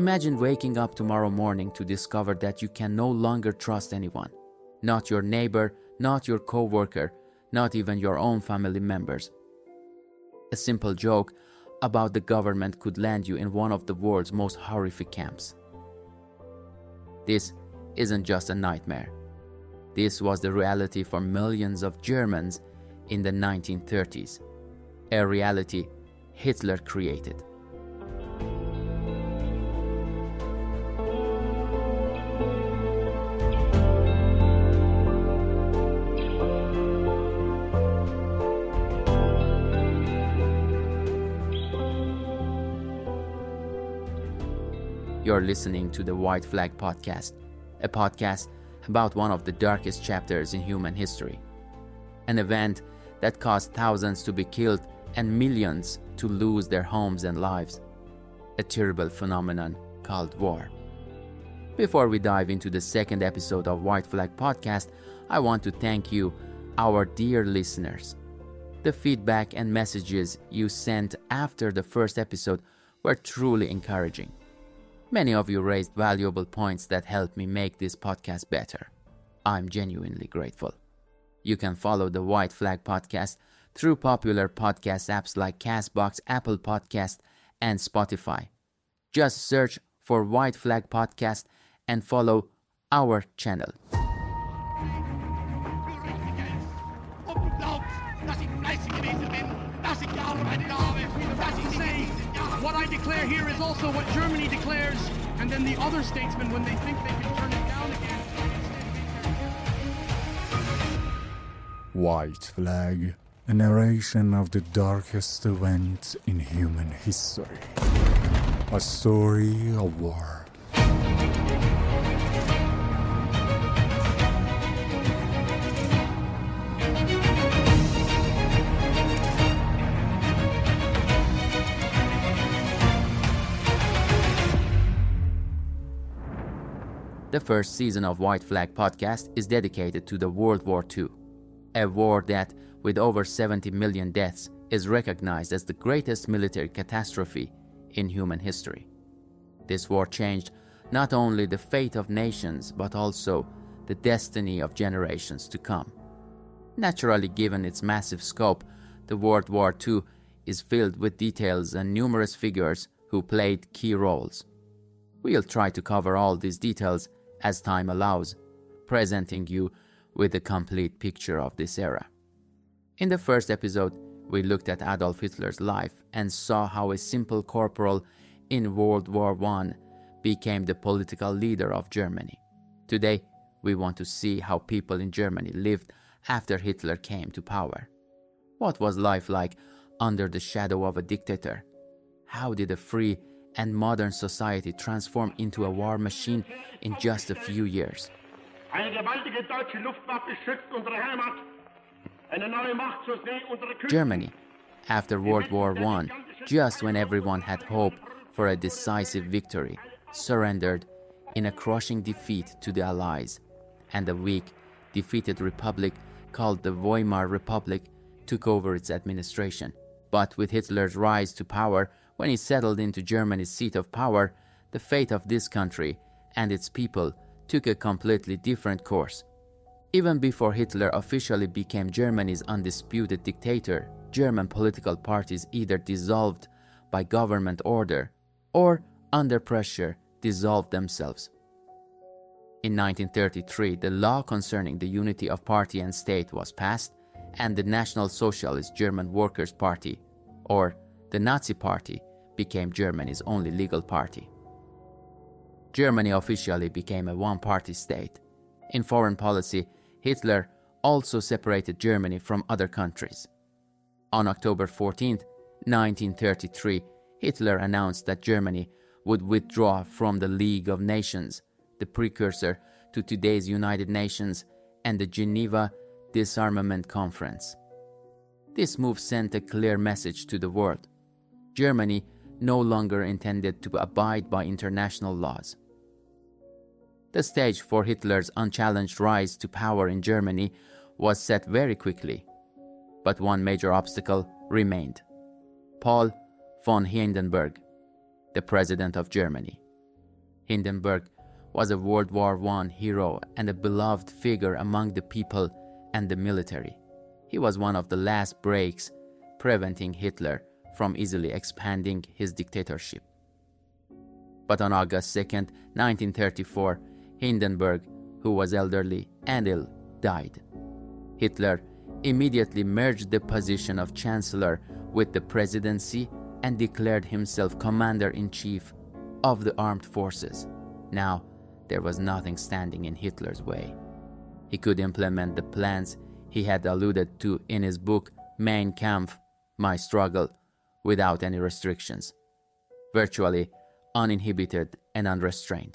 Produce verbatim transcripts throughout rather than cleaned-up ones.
Imagine waking up tomorrow morning to discover that you can no longer trust anyone. Not your neighbor, not your co-worker, not even your own family members. A simple joke about the government could land you in one of the world's most horrific camps. This isn't just a nightmare. This was the reality for millions of Germans in the nineteen thirties, a reality Hitler created. You're listening to the White Flag Podcast, a podcast about one of the darkest chapters in human history. An event that caused thousands to be killed and millions to lose their homes and lives. A terrible phenomenon called war. Before we dive into the second episode of White Flag Podcast, I want to thank you, our dear listeners. The feedback and messages you sent after the first episode were truly encouraging. Many of you raised valuable points that helped me make this podcast better. I'm genuinely grateful. You can follow the White Flag Podcast through popular podcast apps like Castbox, Apple Podcast, and Spotify. Just search for White Flag Podcast and follow our channel. What I declare here is also what Germany declares, and then the other statesmen, when they think they can turn it down again. White Flag, a narration of the darkest events in human history. A story of war. The first season of White Flag Podcast is dedicated to the World War Two, a war that, with over seventy million deaths, is recognized as the greatest military catastrophe in human history. This war changed not only the fate of nations, but also the destiny of generations to come. Naturally, given its massive scope, the World War Two is filled with details and numerous figures who played key roles. We'll try to cover all these details as time allows, presenting you with a complete picture of this era. In the first episode, we looked at Adolf Hitler's life and saw how a simple corporal in World War One became the political leader of Germany. Today, we want to see how people in Germany lived after Hitler came to power. What was life like under the shadow of a dictator? How did a free and modern society transform into a war machine in just a few years? Germany, after World War One, just when everyone had hope for a decisive victory, surrendered in a crushing defeat to the Allies, and a weak, defeated republic called the Weimar Republic took over its administration. But with Hitler's rise to power, when he settled into Germany's seat of power, the fate of this country and its people took a completely different course. Even before Hitler officially became Germany's undisputed dictator, German political parties either dissolved by government order or, under pressure, dissolved themselves. In nineteen thirty-three, the law concerning the unity of party and state was passed, and the National Socialist German Workers' Party, or the Nazi Party, became Germany's only legal party. Germany officially became a one-party state. In foreign policy, Hitler also separated Germany from other countries. On October fourteenth, nineteen thirty-three, Hitler announced that Germany would withdraw from the League of Nations, the precursor to today's United Nations and the Geneva Disarmament Conference. This move sent a clear message to the world. Germany no longer intended to abide by international laws. The stage for Hitler's unchallenged rise to power in Germany was set very quickly, but one major obstacle remained: Paul von Hindenburg, the President of Germany. Hindenburg was a World War One hero and a beloved figure among the people and the military. He was one of the last breaks preventing Hitler from easily expanding his dictatorship. But on August second, nineteen thirty-four, Hindenburg, who was elderly and ill, died. Hitler immediately merged the position of chancellor with the presidency and declared himself commander-in-chief of the armed forces. Now, there was nothing standing in Hitler's way. He could implement the plans he had alluded to in his book Mein Kampf, My Struggle, without any restrictions, virtually uninhibited and unrestrained.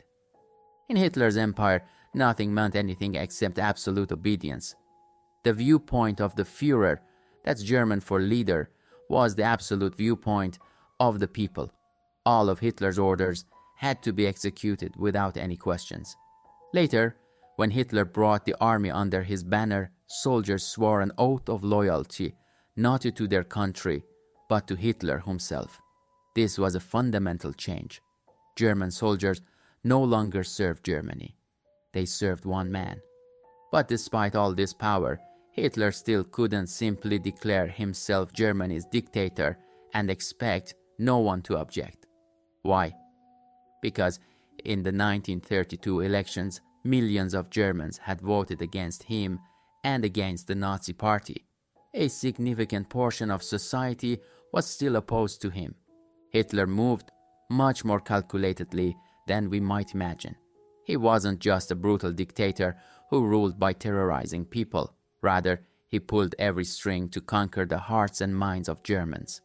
In Hitler's empire, nothing meant anything except absolute obedience. The viewpoint of the Führer, that's German for leader, was the absolute viewpoint of the people. All of Hitler's orders had to be executed without any questions. Later, when Hitler brought the army under his banner, soldiers swore an oath of loyalty not to their country, but to Hitler himself. This was a fundamental change. German soldiers no longer served Germany. They served one man. But despite all this power, Hitler still couldn't simply declare himself Germany's dictator and expect no one to object. Why? Because in the nineteen thirty-two elections, millions of Germans had voted against him and against the Nazi Party. A significant portion of society was still opposed to him. Hitler moved much more calculatedly than we might imagine. He wasn't just a brutal dictator who ruled by terrorizing people. Rather, he pulled every string to conquer the hearts and minds of Germans.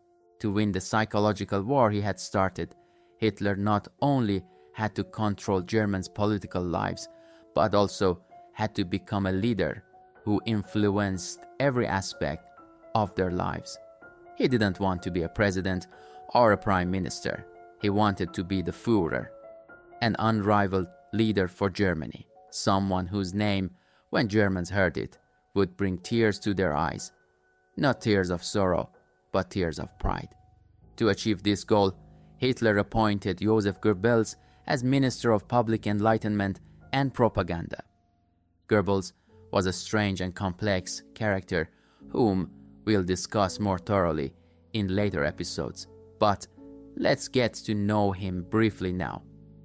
To win the psychological war he had started, Hitler not only had to control Germans' political lives, but also had to become a leader who influenced every aspect of their lives. He didn't want to be a president or a prime minister. He wanted to be the Führer, an unrivaled leader for Germany, someone whose name, when Germans heard it, would bring tears to their eyes. Not tears of sorrow, but tears of pride. To achieve this goal, Hitler appointed Joseph Goebbels as Minister of Public Enlightenment and Propaganda. Goebbels was a strange and complex character whom we'll discuss more thoroughly in later episodes, but let's get to know him briefly now.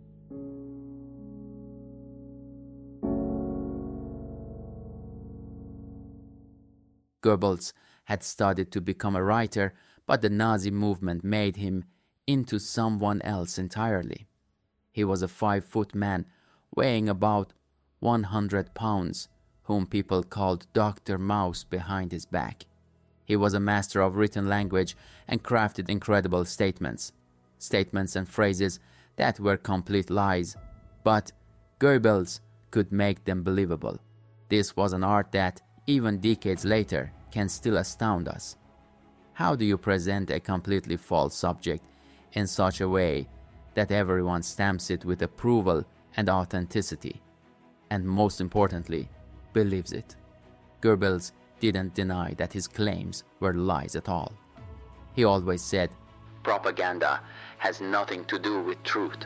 Goebbels had studied to become a writer, but the Nazi movement made him into someone else entirely. He was a five-foot man weighing about one hundred pounds, whom people called Doctor Mouse behind his back. He was a master of written language and crafted incredible statements, statements and phrases that were complete lies, but Goebbels could make them believable. This was an art that, even decades later, can still astound us. How do you present a completely false subject in such a way that everyone stamps it with approval and authenticity, and most importantly, believes it? Goebbels didn't deny that his claims were lies at all. He always said, "Propaganda has nothing to do with truth."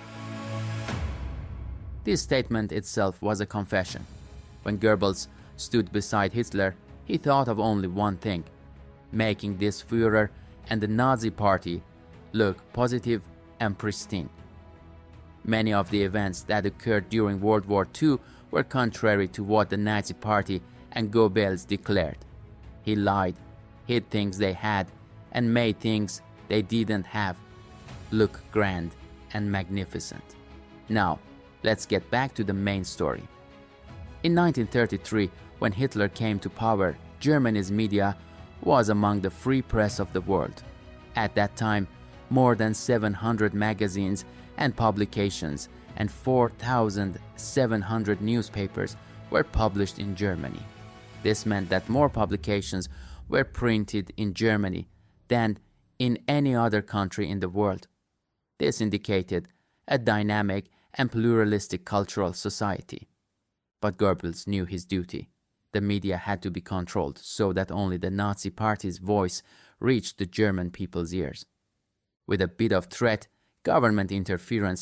This statement itself was a confession. When Goebbels stood beside Hitler, he thought of only one thing: making this Führer and the Nazi Party look positive and pristine. Many of the events that occurred during World War Two were contrary to what the Nazi Party and Goebbels declared. He lied, hid things they had, and made things they didn't have look grand and magnificent. Now, let's get back to the main story. In nineteen thirty-three, when Hitler came to power, Germany's media was among the free press of the world. At that time, more than seven hundred magazines and publications and four thousand seven hundred newspapers were published in Germany. This meant that more publications were printed in Germany than in any other country in the world. This indicated a dynamic and pluralistic cultural society. But Goebbels knew his duty. The media had to be controlled so that only the Nazi Party's voice reached the German people's ears. With a bit of threat, government interference,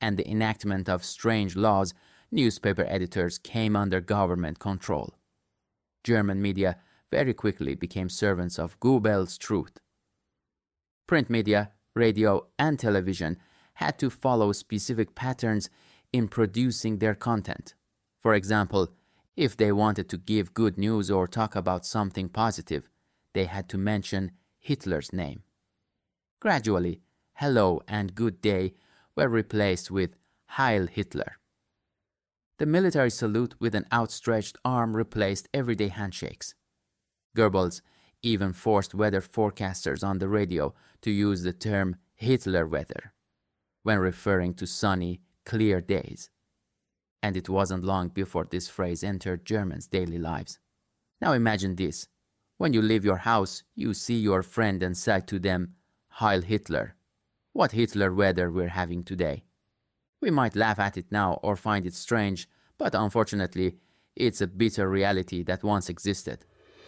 and the enactment of strange laws, newspaper editors came under government control. German media very quickly became servants of Goebbels' truth. Print media, radio, and television had to follow specific patterns in producing their content. For example, if they wanted to give good news or talk about something positive, they had to mention Hitler's name. Gradually, hello and good day were replaced with Heil Hitler. The military salute with an outstretched arm replaced everyday handshakes. Goebbels even forced weather forecasters on the radio to use the term Hitler weather when referring to sunny, clear days. And it wasn't long before this phrase entered Germans' daily lives. Now imagine this. When you leave your house, you see your friend and say to them, Heil Hitler. What Hitler weather we're having today. We might laugh at it now or find it strange, but unfortunately, it's a bitter reality that once existed.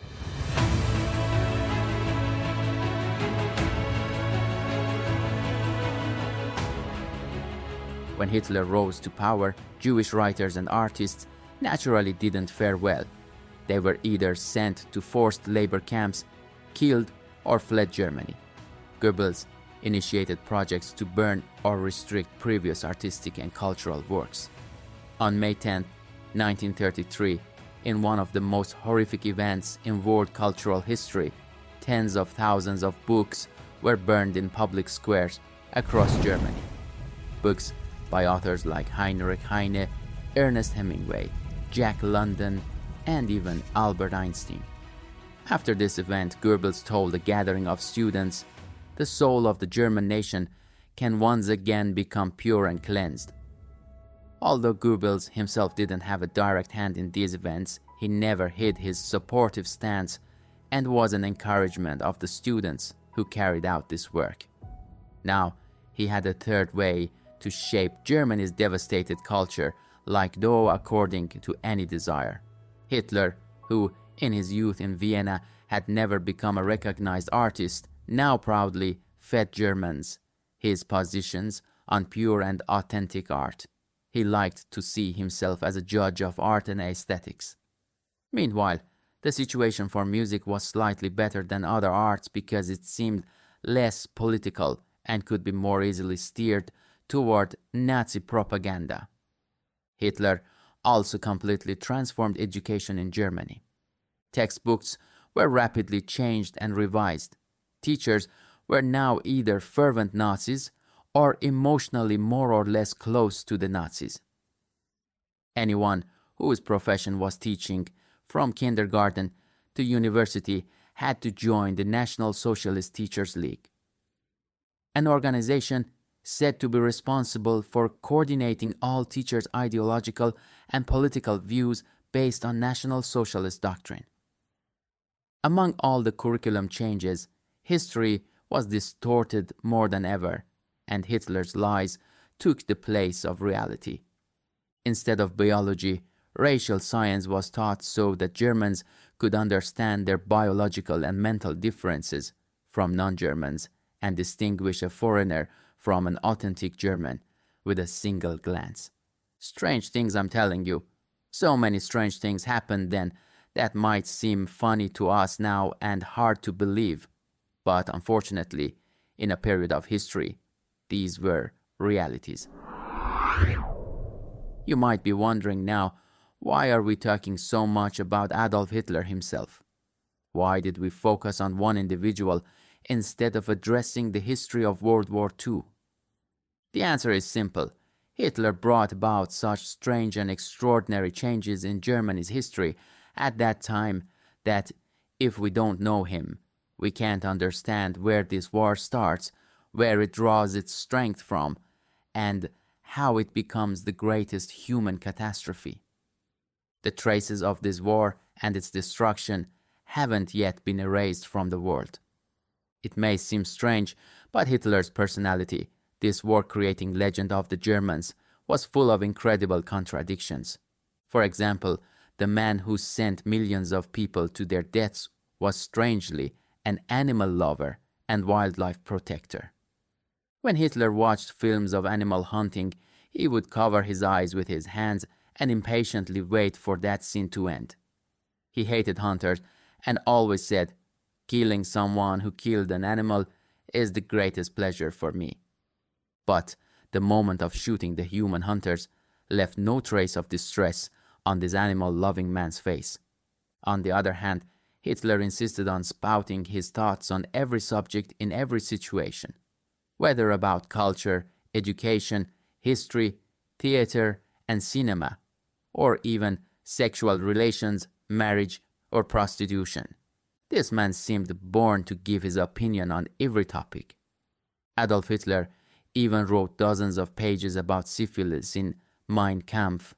When Hitler rose to power, Jewish writers and artists naturally didn't fare well. They were either sent to forced labor camps, killed, or fled Germany. Goebbels initiated projects to burn or restrict previous artistic and cultural works. On May tenth, nineteen thirty-three, in one of the most horrific events in world cultural history, tens of thousands of books were burned in public squares across Germany. Books by authors like Heinrich Heine, Ernest Hemingway, Jack London, and even Albert Einstein. After this event, Goebbels told a gathering of students, the soul of the German nation can once again become pure and cleansed. Although Goebbels himself didn't have a direct hand in these events, he never hid his supportive stance and was an encouragement of the students who carried out this work. Now, he had a third way to shape Germany's devastated culture, like though according to any desire. Hitler, who in his youth in Vienna had never become a recognized artist, now proudly fed Germans his positions on pure and authentic art. He liked to see himself as a judge of art and aesthetics. Meanwhile, the situation for music was slightly better than other arts because it seemed less political and could be more easily steered toward Nazi propaganda. Hitler also completely transformed education in Germany. Textbooks were rapidly changed and revised. Teachers were now either fervent Nazis or emotionally more or less close to the Nazis. Anyone whose profession was teaching, from kindergarten to university, had to join the National Socialist Teachers League, an organization said to be responsible for coordinating all teachers' ideological and political views based on National Socialist doctrine. Among all the curriculum changes, history was distorted more than ever, and Hitler's lies took the place of reality. Instead of biology, racial science was taught so that Germans could understand their biological and mental differences from non-Germans and distinguish a foreigner from an authentic German with a single glance. Strange things, I'm telling you. So many strange things happened then that might seem funny to us now and hard to believe. But unfortunately, in a period of history, these were realities. You might be wondering now, why are we talking so much about Adolf Hitler himself? Why did we focus on one individual instead of addressing the history of World War Two? The answer is simple. Hitler brought about such strange and extraordinary changes in Germany's history at that time that if we don't know him, we can't understand where this war starts, where it draws its strength from, and how it becomes the greatest human catastrophe. The traces of this war and its destruction haven't yet been erased from the world. It may seem strange, but Hitler's personality, this war-creating legend of the Germans, was full of incredible contradictions. For example, the man who sent millions of people to their deaths was strangely an animal lover and wildlife protector. When Hitler watched films of animal hunting, He would cover his eyes with his hands and impatiently wait for that scene to end. He hated hunters and always said, "Killing someone who killed an animal is the greatest pleasure for me." But the moment of shooting the human hunters left no trace of distress on this animal-loving man's face. On the other hand, Hitler insisted on spouting his thoughts on every subject in every situation, whether about culture, education, history, theater, and cinema, or even sexual relations, marriage, or prostitution. This man seemed born to give his opinion on every topic. Adolf Hitler even wrote dozens of pages about syphilis in Mein Kampf,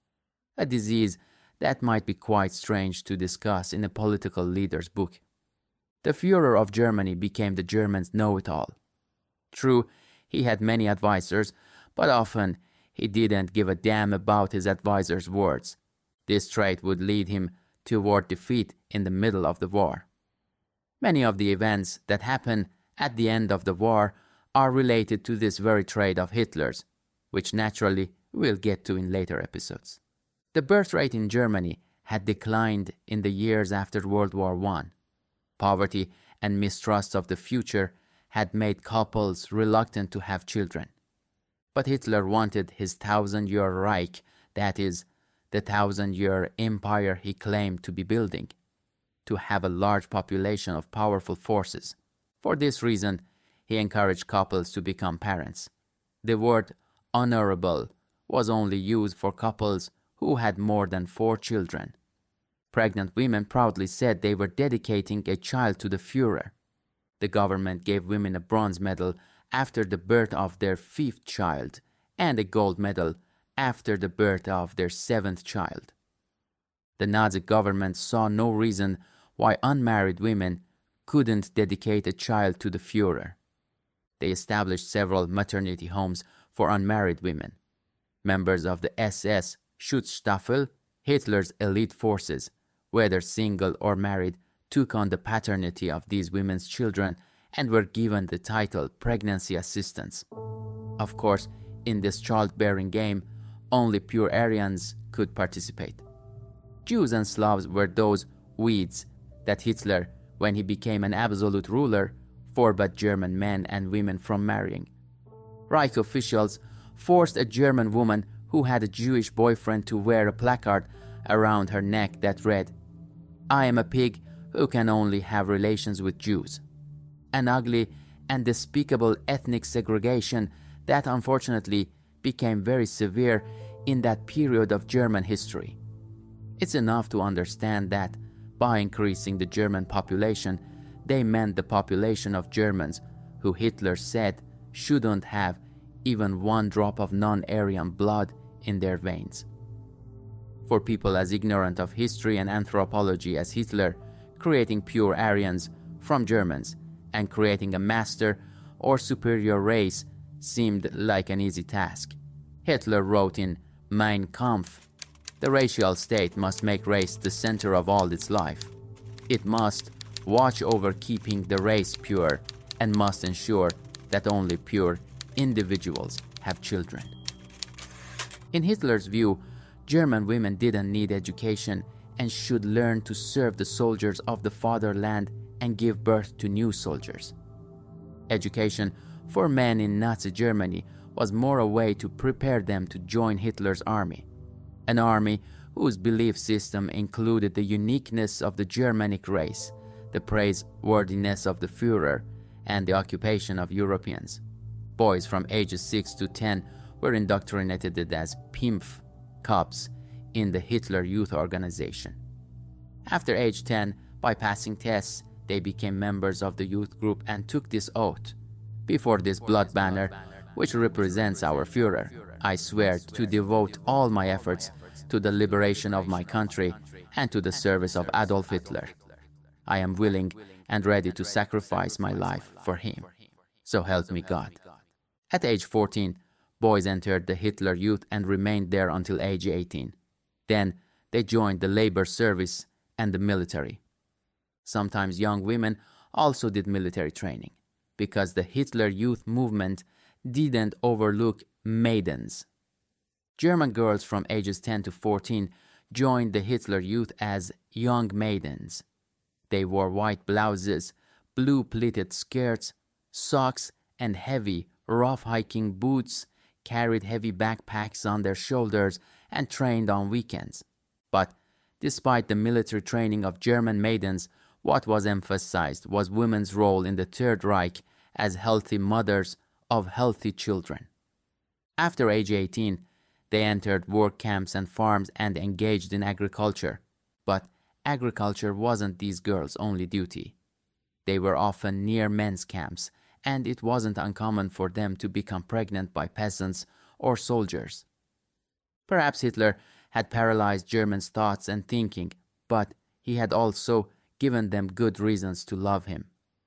a disease that might be quite strange to discuss in a political leader's book. The Führer of Germany became the Germans' know-it-all. True, he had many advisors, but often he didn't give a damn about his advisors' words. This trait would lead him toward defeat in the middle of the war. Many of the events that happen at the end of the war are related to this very trait of Hitler's, which naturally we'll get to in later episodes. The birth rate in Germany had declined in the years after World War One. Poverty and mistrust of the future had made couples reluctant to have children. But Hitler wanted his thousand-year Reich, that is, the thousand-year empire he claimed to be building, to have a large population of powerful forces. For this reason, he encouraged couples to become parents. The word honorable was only used for couples who had more than four children. Pregnant women proudly said they were dedicating a child to the Führer. The government gave women a bronze medal after the birth of their fifth child and a gold medal after the birth of their seventh child. The Nazi government saw no reason why unmarried women couldn't dedicate a child to the Führer. They established several maternity homes for unmarried women. Members of the S S Schutzstaffel, Hitler's elite forces, whether single or married, took on the paternity of these women's children and were given the title pregnancy assistants. Of course, in this childbearing game, only pure Aryans could participate. Jews and Slavs were those weeds that Hitler, when he became an absolute ruler, forbade German men and women from marrying. Reich officials forced a German woman who had a Jewish boyfriend to wear a placard around her neck that read, "I am a pig who can only have relations with Jews." An ugly and despicable ethnic segregation that unfortunately became very severe in that period of German history. It's enough to understand that by increasing the German population, they meant the population of Germans who Hitler said shouldn't have even one drop of non-Aryan blood in their veins. For people as ignorant of history and anthropology as Hitler, creating pure Aryans from Germans and creating a master or superior race seemed like an easy task. Hitler wrote in Mein Kampf, "The racial state must make race the center of all its life. It must watch over keeping the race pure and must ensure that only pure individuals have children." In Hitler's view, German women didn't need education and should learn to serve the soldiers of the fatherland and give birth to new soldiers. Education for men in Nazi Germany was more a way to prepare them to join Hitler's army, an army whose belief system included the uniqueness of the Germanic race, the praiseworthiness of the Führer, and the occupation of Europeans. Boys from ages six to ten were indoctrinated as P I M F cubs in the Hitler Youth Organization. After age ten, by passing tests, they became members of the youth group and took this oath. "Before this blood banner, which represents our Führer, I swear to devote all my efforts to the liberation of my country and to the service of Adolf Hitler. I am willing and ready to sacrifice my life for him. So help me God." At age fourteen, boys entered the Hitler Youth and remained there until age eighteen. Then they joined the labor service and the military. Sometimes young women also did military training, because the Hitler Youth movement didn't overlook maidens, German girls from ages ten to fourteen joined the Hitler Youth as young maidens. They wore white blouses, blue pleated skirts, socks, and heavy, rough hiking boots, carried heavy backpacks on their shoulders, and trained on weekends. But despite the military training of German maidens, what was emphasized was women's role in the Third Reich as healthy mothers of healthy children. After age eighteen, they entered work camps and farms and engaged in agriculture. But agriculture wasn't these girls' only duty. They were often near men's camps, and it wasn't uncommon for them to become pregnant by peasants or soldiers. Perhaps Hitler had paralyzed Germans' thoughts and thinking, but he had also given them good reasons to love him.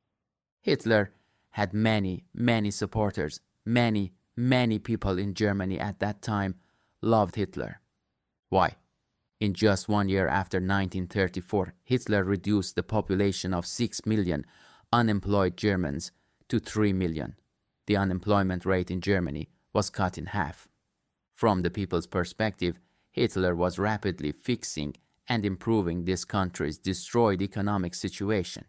Hitler had many, many supporters. Many, many people in Germany at that time loved Hitler. Why? In just one year after nineteen thirty-four, Hitler reduced the population of six million unemployed Germans to three million. The unemployment rate in Germany was cut in half. From the people's perspective, Hitler was rapidly fixing and improving this country's destroyed economic situation.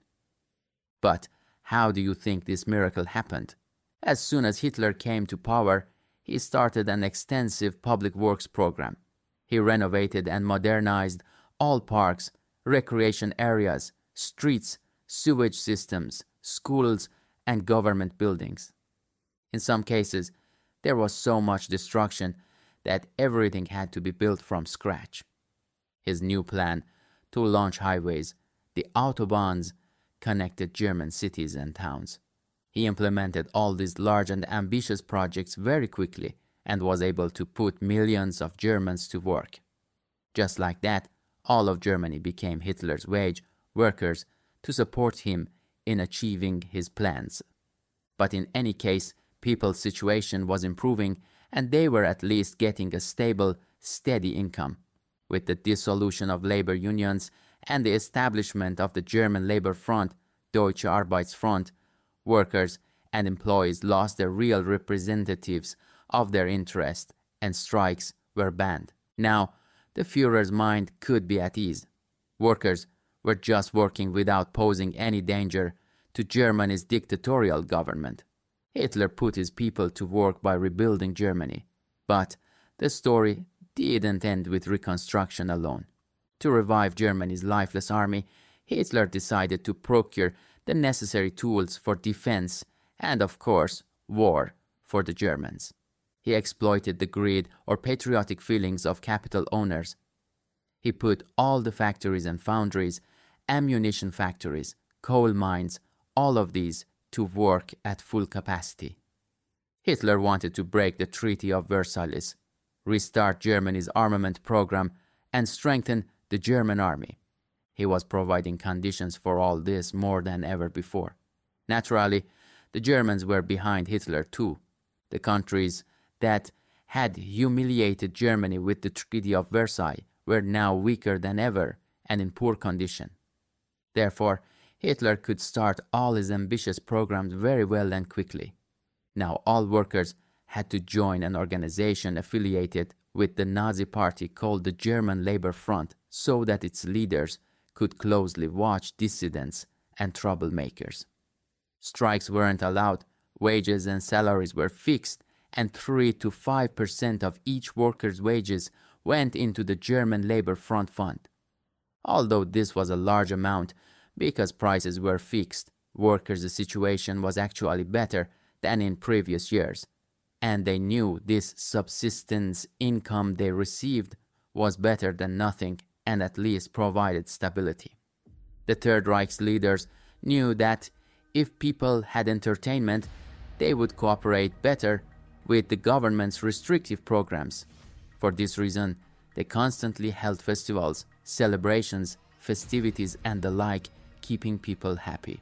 But how do you think this miracle happened? As soon as Hitler came to power, he started an extensive public works program. He renovated and modernized all parks, recreation areas, streets, sewage systems, schools, and government buildings. In some cases, there was so much destruction that everything had to be built from scratch. His new plan to launch highways, the Autobahns, connected German cities and towns. He implemented all these large and ambitious projects very quickly and was able to put millions of Germans to work. Just like that, all of Germany became Hitler's wage workers to support him in achieving his plans. But in any case, people's situation was improving and they were at least getting a stable, steady income. With the dissolution of labor unions and the establishment of the German Labor Front, Deutsche Arbeitsfront, workers and employees lost their real representatives of their interest and strikes were banned. Now, the Führer's mind could be at ease. Workers were just working without posing any danger to Germany's dictatorial government. Hitler put his people to work by rebuilding Germany. But the story didn't end with reconstruction alone. To revive Germany's lifeless army, Hitler decided to procure the necessary tools for defense and, of course, war for the Germans. He exploited the greed or patriotic feelings of capital owners. He put all the factories and foundries, ammunition factories, coal mines, all of these to work at full capacity. Hitler wanted to break the Treaty of Versailles, restart Germany's armament program, and strengthen the German army. He was providing conditions for all this more than ever before. Naturally, the Germans were behind Hitler too. The countries that had humiliated Germany with the Treaty of Versailles were now weaker than ever and in poor condition. Therefore, Hitler could start all his ambitious programs very well and quickly. Now all workers had to join an organization affiliated with the Nazi party called the German Labor Front so that its leaders could closely watch dissidents and troublemakers. Strikes weren't allowed, wages and salaries were fixed, and three to five percent of each worker's wages went into the German Labor Front Fund. Although this was a large amount, because prices were fixed, workers' situation was actually better than in previous years, and they knew this subsistence income they received was better than nothing and at least provided stability. The Third Reich's leaders knew that if people had entertainment, they would cooperate better with the government's restrictive programs. For this reason, they constantly held festivals, celebrations, festivities, and the like, keeping people happy.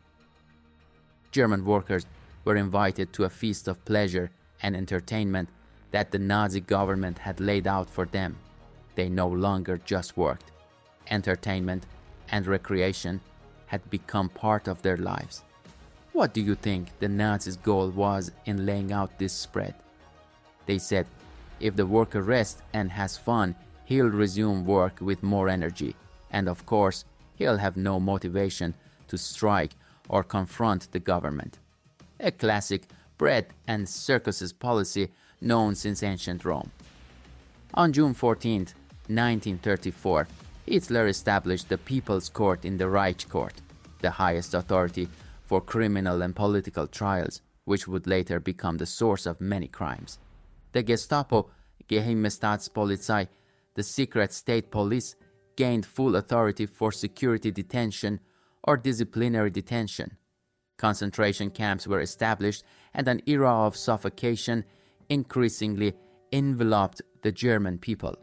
German workers were invited to a feast of pleasure and entertainment that the Nazi government had laid out for them. They no longer just worked. Entertainment and recreation had become part of their lives. What do you think the Nazis' goal was in laying out this spread? They said, If the worker rests and has fun, he'll resume work with more energy. And of course, he'll have no motivation to strike or confront the government. A classic bread and circuses policy known since ancient Rome. On June fourteenth, nineteen thirty-four, Hitler established the People's Court in the Reich Court, the highest authority for criminal and political trials, which would later become the source of many crimes. The Gestapo, Geheime Staatspolizei, the secret state police, gained full authority for security detention or disciplinary detention. Concentration camps were established, and an era of suffocation increasingly enveloped the German people.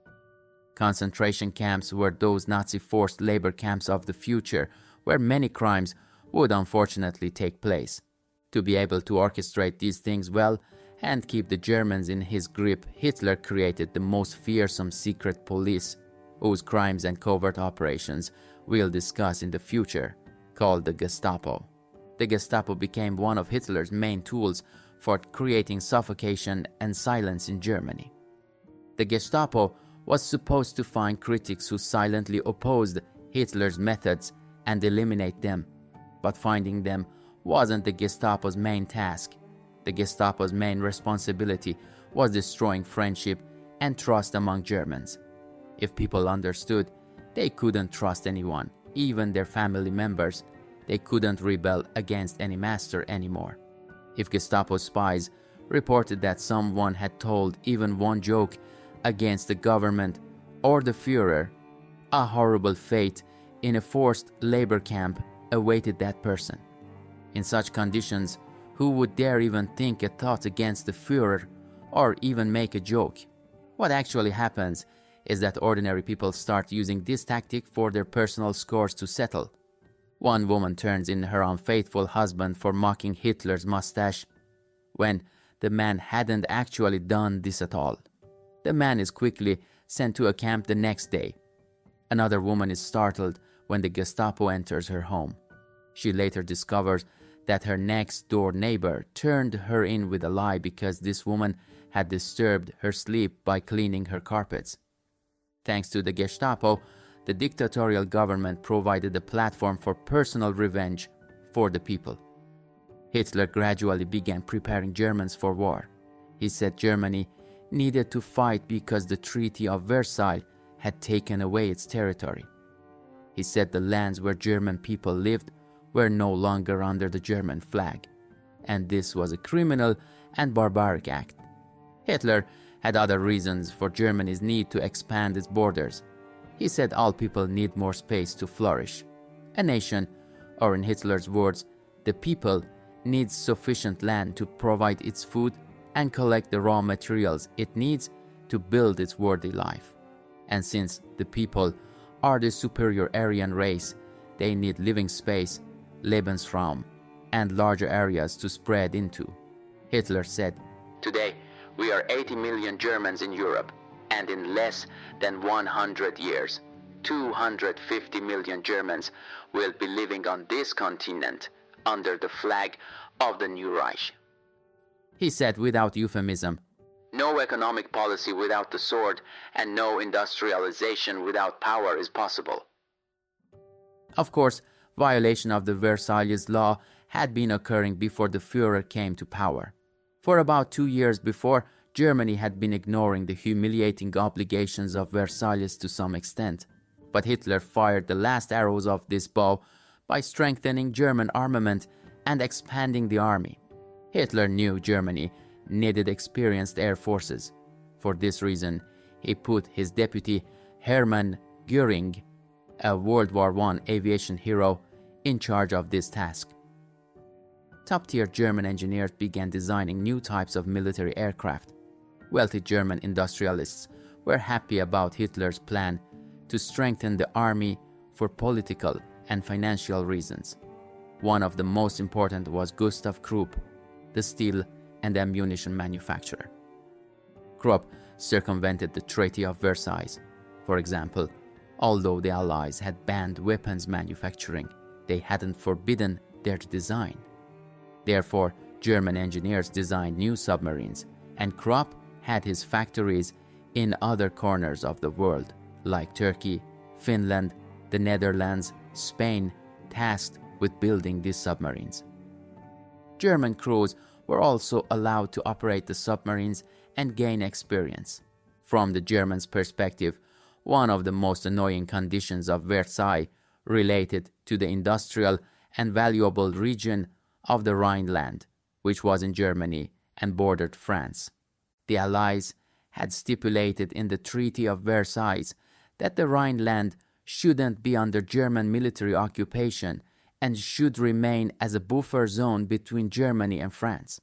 Concentration camps were those Nazi forced labor camps of the future, where many crimes would unfortunately take place. To be able to orchestrate these things well and keep the Germans in his grip, Hitler created the most fearsome secret police, whose crimes and covert operations we'll discuss in the future, called the Gestapo. The Gestapo became one of Hitler's main tools for creating suffocation and silence in Germany. The Gestapo was supposed to find critics who silently opposed Hitler's methods and eliminate them, but finding them wasn't the Gestapo's main task. The Gestapo's main responsibility was destroying friendship and trust among Germans. If people understood, they couldn't trust anyone, even their family members. They couldn't rebel against any master anymore. If Gestapo spies reported that someone had told even one joke against the government or the Führer, a horrible fate in a forced labor camp awaited that person. In such conditions, who would dare even think a thought against the Führer or even make a joke? What actually happens is that ordinary people start using this tactic for their personal scores to settle. One woman turns in her unfaithful husband for mocking Hitler's mustache, when the man hadn't actually done this at all. The man is quickly sent to a camp the next day. Another woman is startled when the Gestapo enters her home. She later discovers that her next-door neighbor turned her in with a lie because this woman had disturbed her sleep by cleaning her carpets. Thanks to the Gestapo, the dictatorial government provided a platform for personal revenge for the people. Hitler gradually began preparing Germans for war. He said Germany needed to fight because the Treaty of Versailles had taken away its territory. He said the lands where German people lived were no longer under the German flag, and this was a criminal and barbaric act. Hitler had other reasons for Germany's need to expand its borders. He said all people need more space to flourish. A nation, or in Hitler's words, the people, needs sufficient land to provide its food and collect the raw materials it needs to build its worthy life. And since the people are the superior Aryan race, they need living space, Lebensraum, and larger areas to spread into. Hitler said, "Today, we are eighty million Germans in Europe, and in less than one hundred years, two hundred fifty million Germans will be living on this continent under the flag of the new Reich." He said without euphemism, "No economic policy without the sword and no industrialization without power is possible." Of course, violation of the Versailles Law had been occurring before the Führer came to power. For about two years before, Germany had been ignoring the humiliating obligations of Versailles to some extent. But Hitler fired the last arrows of this bow by strengthening German armament and expanding the army. Hitler knew Germany needed experienced air forces. For this reason, he put his deputy Hermann Göring, a World War One aviation hero, in charge of this task. Top-tier German engineers began designing new types of military aircraft. Wealthy German industrialists were happy about Hitler's plan to strengthen the army for political and financial reasons. One of the most important was Gustav Krupp, the steel and ammunition manufacturer. Krupp circumvented the Treaty of Versailles. For example, although the Allies had banned weapons manufacturing, they hadn't forbidden their design. Therefore, German engineers designed new submarines, and Krupp had his factories in other corners of the world, like Turkey, Finland, the Netherlands, Spain, tasked with building these submarines. German crews were also allowed to operate the submarines and gain experience. From the Germans' perspective, one of the most annoying conditions of Versailles related to the industrial and valuable region of the Rhineland, which was in Germany and bordered France. The Allies had stipulated in the Treaty of Versailles that the Rhineland shouldn't be under German military occupation and should remain as a buffer zone between Germany and France.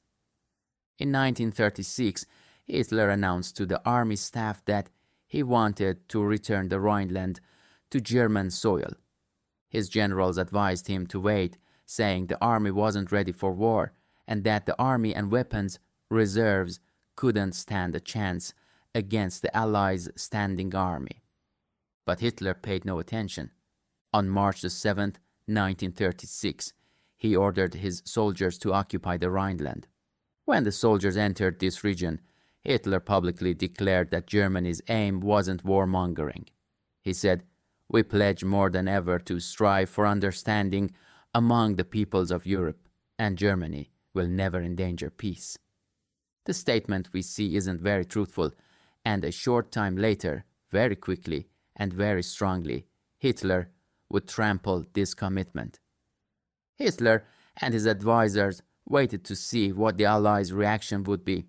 In nineteen thirty-six, Hitler announced to the army staff that he wanted to return the Rhineland to German soil. His generals advised him to wait, saying the army wasn't ready for war and that the army and weapons reserves couldn't stand a chance against the Allies' standing army. But Hitler paid no attention. On March the seventh, nineteen thirty-six, he ordered his soldiers to occupy the Rhineland. When the soldiers entered this region, Hitler publicly declared that Germany's aim wasn't warmongering. He said, "We pledge more than ever to strive for understanding among the peoples of Europe, and Germany will never endanger peace." The statement we see isn't very truthful, and a short time later, very quickly and very strongly, Hitler would trample this commitment. Hitler and his advisors waited to see what the Allies' reaction would be.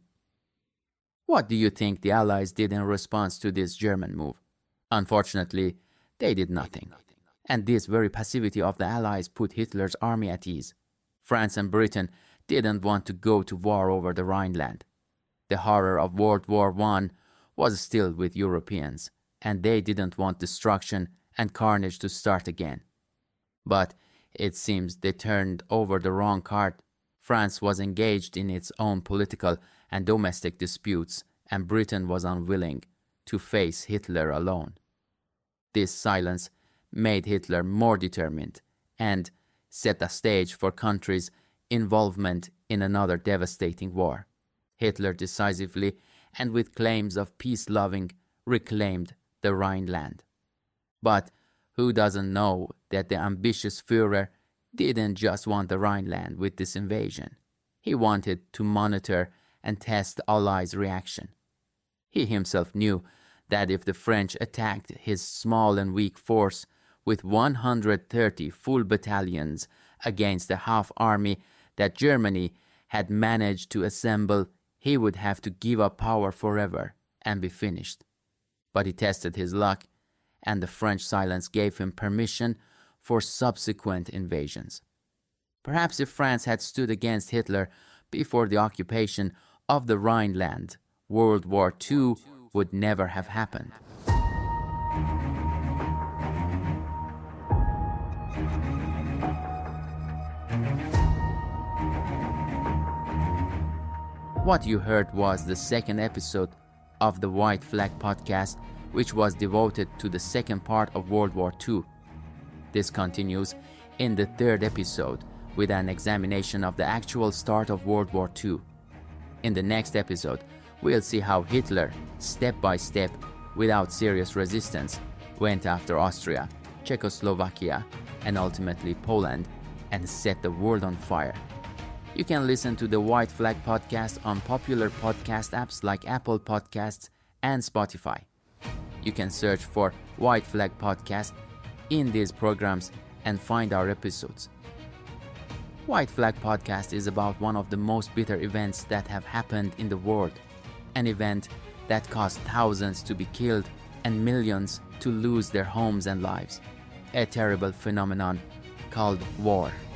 What do you think the Allies did in response to this German move? Unfortunately, they did nothing. And this very passivity of the Allies put Hitler's army at ease. France and Britain didn't want to go to war over the Rhineland. The horror of World War One was still with Europeans, and they didn't want destruction and carnage to start again. But it seems they turned over the wrong card. France was engaged in its own political and domestic disputes, and Britain was unwilling to face Hitler alone. This silence made Hitler more determined and set the stage for countries' involvement in another devastating war. Hitler decisively and with claims of peace-loving reclaimed the Rhineland. But who doesn't know that the ambitious Führer didn't just want the Rhineland with this invasion? He wanted to monitor and test the Allies' reaction. He himself knew that if the French attacked his small and weak force with one hundred thirty full battalions against the half army that Germany had managed to assemble, he would have to give up power forever and be finished. But he tested his luck, and the French silence gave him permission for subsequent invasions. Perhaps if France had stood against Hitler before the occupation of the Rhineland, World War Two would never have happened. What you heard was the second episode of the White Flag podcast, which was devoted to the second part of World War Two. This continues in the third episode with an examination of the actual start of World War Two. In the next episode, we'll see how Hitler, step by step, without serious resistance, went after Austria, Czechoslovakia, and ultimately Poland, and set the world on fire. You can listen to the White Flag podcast on popular podcast apps like Apple Podcasts and Spotify. You can search for White Flag Podcast in these programs and find our episodes. White Flag Podcast is about one of the most bitter events that have happened in the world, an event that caused thousands to be killed and millions to lose their homes and lives, a terrible phenomenon called war.